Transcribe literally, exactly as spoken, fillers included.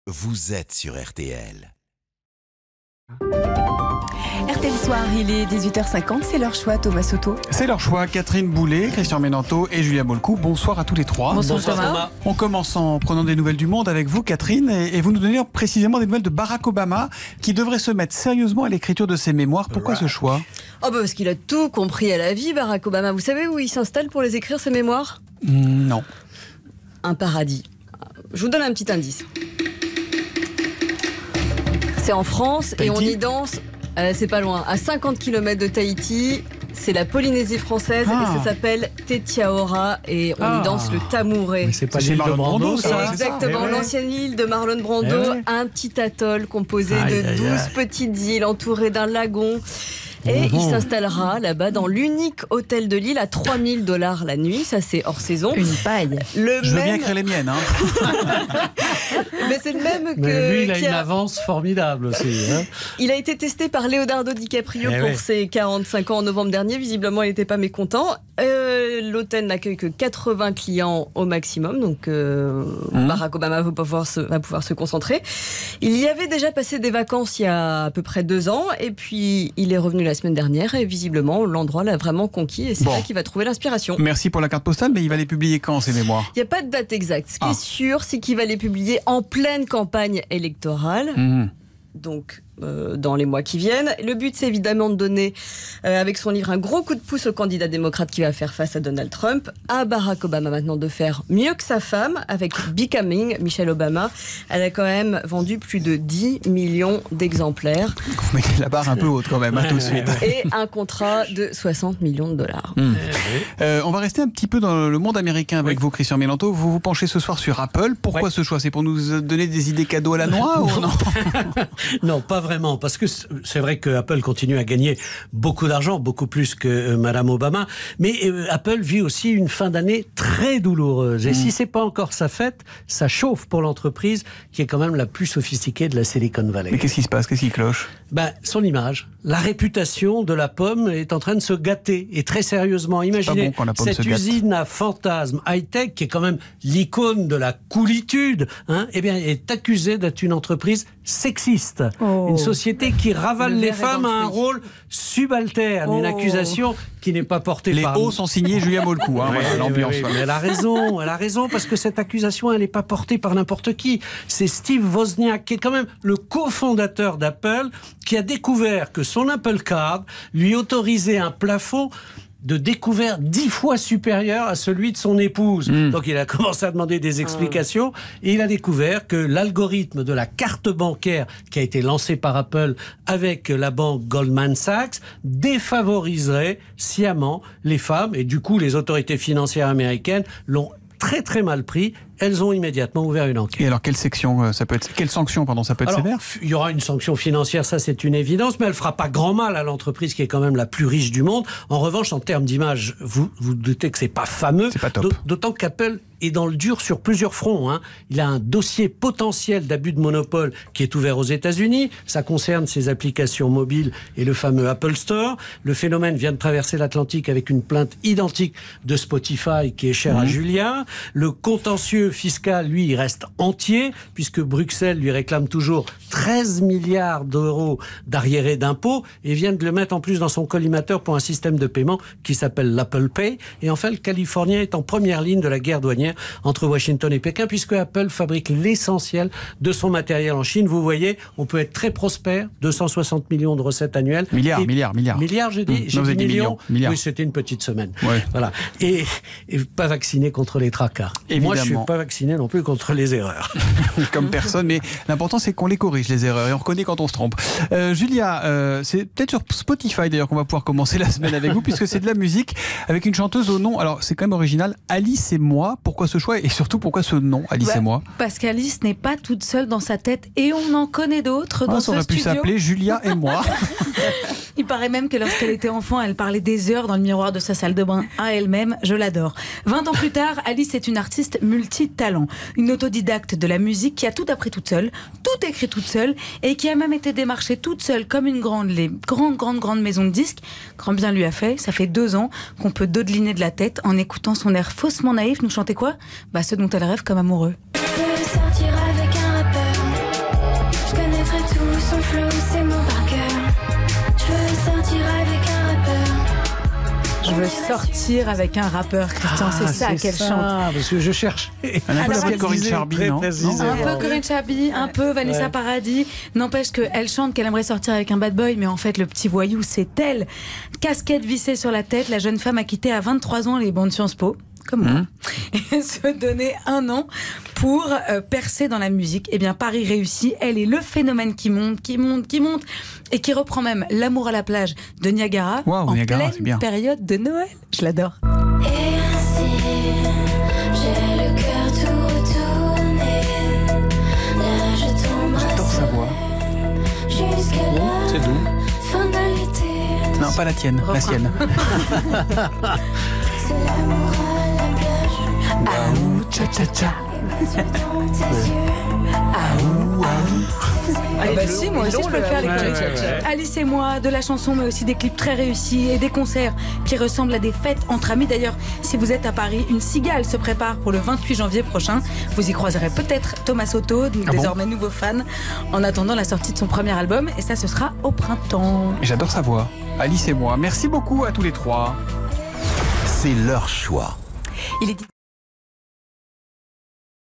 vous êtes sur R T L. R T L Soir, il est dix-huit heures cinquante, c'est leur choix, Thomas Soto. C'est leur choix, Catherine Boulet, Christian Ménanteau et Julia Molcou. Bonsoir à tous les trois. Bonsoir, Bonsoir Thomas. Thomas. On commence en prenant des nouvelles du monde avec vous, Catherine, et, et vous nous donnez précisément des nouvelles de Barack Obama, qui devrait se mettre sérieusement à l'écriture de ses mémoires. Pourquoi ce choix ? Oh bah parce qu'il a tout compris à la vie, Barack Obama. Vous savez où il s'installe pour les écrire, ses mémoires ? mmh, Non. Un paradis. Je vous donne un petit indice. C'est en France Tahiti. Et on y danse, euh, c'est pas loin, à cinquante kilomètres de Tahiti. C'est la Polynésie française ah. et ça s'appelle Tetiaora et on ah. y danse le tamouré. Mais c'est pas l'île de Brando, ça ? Exactement, ça l'ancienne île de Marlon Brando, eh ouais. un petit atoll composé aïe, de douze aïe. petites îles entourées d'un lagon. Et il s'installera là-bas dans l'unique hôtel de l'île à trois mille dollars la nuit. Ça, c'est hors saison. Une paille. Le Je même... veux bien écrire les miennes. Hein. Mais c'est le même que... Mais lui, il a, a... une avance formidable aussi. Hein. Il a été testé par Leonardo DiCaprio eh pour oui. ses quarante-cinq ans en novembre dernier. Visiblement, il n'était pas mécontent. Euh, l'hôtel n'accueille que quatre-vingts clients au maximum. Donc, euh, mmh. Barack Obama va pouvoir, se, va pouvoir se concentrer. Il y avait déjà passé des vacances il y a à peu près deux ans. Et puis, il est revenu la semaine dernière et visiblement l'endroit l'a vraiment conquis et c'est bon. là qu'il va trouver l'inspiration. Merci pour la carte postale, mais il va les publier quand ces mémoires ? Il n'y a pas de date exacte. Ce qui ah. est sûr, c'est qu'il va les publier en pleine campagne électorale. Mmh. Donc euh, dans les mois qui viennent. Le but, c'est évidemment de donner, euh, avec son livre, un gros coup de pouce au candidat démocrate qui va faire face à Donald Trump. À Barack Obama maintenant de faire mieux que sa femme avec Becoming, Michelle Obama. Elle a quand même vendu plus de dix millions d'exemplaires. Vous mettez la barre un peu haute quand même, hein, tout de suite. Et un contrat de soixante millions de dollars. Mmh. Euh, on va rester un petit peu dans le monde américain avec oui. vous, Christian Ménanteau. Vous vous penchez ce soir sur Apple. Pourquoi oui. ce choix ? C'est pour nous donner des idées cadeaux à la noix ou non ? Non, pas vraiment, parce que c'est vrai que Apple continue à gagner beaucoup d'argent, beaucoup plus que euh, Madame Obama, mais euh, Apple vit aussi une fin d'année très douloureuse. Et mmh. si c'est pas encore sa fête, ça chauffe pour l'entreprise qui est quand même la plus sophistiquée de la Silicon Valley. Mais qu'est-ce qui se passe ? Qu'est-ce qui cloche ? Ben, son image, la réputation de la pomme est en train de se gâter, et très sérieusement. Imaginez bon cette usine à fantasmes high-tech, qui est quand même l'icône de la coolitude, hein, eh bien, est accusée d'être une entreprise sexiste. Oh. Une société qui ravale les femmes à un rôle subalterne. Oh. Une accusation qui n'est pas portée les par... Les hauts sont signés Julia Molcou, hein, oui, voilà, l'ambiance. Oui, oui, mais elle a raison, elle a raison, parce que cette accusation, elle n'est pas portée par n'importe qui. C'est Steve Wozniak, qui est quand même le cofondateur d'Apple, qui a découvert que son Apple Card lui autorisait un plafond de découvert dix fois supérieur à celui de son épouse. Mmh. Donc il a commencé à demander des explications et il a découvert que l'algorithme de la carte bancaire qui a été lancé par Apple avec la banque Goldman Sachs défavoriserait sciemment les femmes et du coup les autorités financières américaines l'ont très très mal pris. Elles ont immédiatement ouvert une enquête. Et alors, quelle section ça peut être, quelle sanction pardon, ça peut être alors, sévère ? Il y aura une sanction financière, ça c'est une évidence, mais elle ne fera pas grand mal à l'entreprise qui est quand même la plus riche du monde. En revanche, en termes d'image, vous vous doutez que c'est pas fameux. C'est pas top. D'autant qu'Apple est dans le dur sur plusieurs fronts. Hein. Il a un dossier potentiel d'abus de monopole qui est ouvert aux États-Unis. Ça concerne ses applications mobiles et le fameux Apple Store. Le phénomène vient de traverser l'Atlantique avec une plainte identique de Spotify qui est chère mmh. à Julia. Le contentieux fiscal, lui, il reste entier, puisque Bruxelles lui réclame toujours treize milliards d'euros d'arriérés d'impôts et vient de le mettre en plus dans son collimateur pour un système de paiement qui s'appelle l'Apple Pay. Et enfin, le Californien est en première ligne de la guerre douanière entre Washington et Pékin, puisque Apple fabrique l'essentiel de son matériel en Chine. Vous voyez, on peut être très prospère, deux cent soixante millions de recettes annuelles. Milliards, et, milliards, milliards. Milliards, j'ai dit, mmh. j'ai non, dit dit millions. millions. Oui, c'était une petite semaine. Ouais. Voilà. Et, et pas vacciné contre les tracas. Évidemment. Moi, je ne suis pas vacciné non plus contre les erreurs. Comme personne, mais l'important c'est qu'on les corrige, les erreurs, et on reconnaît quand on se trompe. Euh, Julia, euh, c'est peut-être sur Spotify d'ailleurs qu'on va pouvoir commencer la semaine avec vous, puisque c'est de la musique avec une chanteuse au nom, alors c'est quand même original, Alice et moi. Pourquoi ce choix et surtout pourquoi ce nom, Alice bah, et moi ? Parce qu'Alice n'est pas toute seule dans sa tête et on en connaît d'autres ah, dans ça ce studio. Ça aurait pu s'appeler Julia et moi. Il paraît même que lorsqu'elle était enfant, elle parlait des heures dans le miroir de sa salle de bain à elle-même. Je l'adore. vingt ans plus tard, Alice est une artiste multitalent. Une autodidacte de la musique qui a tout appris toute seule, tout écrit toute seule et qui a même été démarchée toute seule comme une grande, les grandes, grandes, grandes maisons de disques. Grand bien lui a fait. Ça fait deux ans qu'on peut dodeliner de la tête en écoutant son air faussement naïf. Nous chanter quoi ? Bah, ce dont elle rêve comme amoureux. Je veux sortir avec un rappeur. flow, c'est mon par cœur. Je veux sortir avec un rappeur. Je veux sortir avec un rappeur, Christian, c'est ça qu'elle chante. Parce que je cherche. Un peu Alors, comme elle Corinne disait Charby, très non, précisément. non Un peu Corinne Charby, un peu Vanessa Ouais. Paradis. N'empêche qu'elle chante qu'elle aimerait sortir avec un bad boy, mais en fait, le petit voyou, c'est elle. Casquette vissée sur la tête, la jeune femme a quitté à vingt-trois ans les bancs de Sciences Po, comme moi, et se donner un an pour euh, percer dans la musique. Eh bien, Paris réussit. Elle est le phénomène qui monte, qui monte, qui monte, et qui reprend même L'amour à la plage de Niagara Waouh, en Niagara, c'est pleine bien. période de Noël. Je l'adore. Et ainsi, j'ai le cœur tout retourné. Là, je tomberai J'adore sa voix. jusqu'à la C'est doux. fin de l'été. Non, pas la tienne, la Refrain. sienne. C'est l'amour à la plage. Aou, tcha tcha tcha. Dans tes yeux. Ah bah si, moi aussi je peux faire les ouais, clips. ouais, ouais. Alice et moi, de la chanson, mais aussi des clips très réussis et des concerts qui ressemblent à des fêtes entre amis. D'ailleurs, si vous êtes à Paris, une cigale se prépare pour le vingt-huit janvier prochain. Vous y croiserez peut-être Thomas Soto, Ah bon désormais nouveau fan, en attendant la sortie de son premier album. Et ça, ce sera au printemps. J'adore sa voix. Alice et moi. Merci beaucoup à tous les trois. C'est leur choix. Il est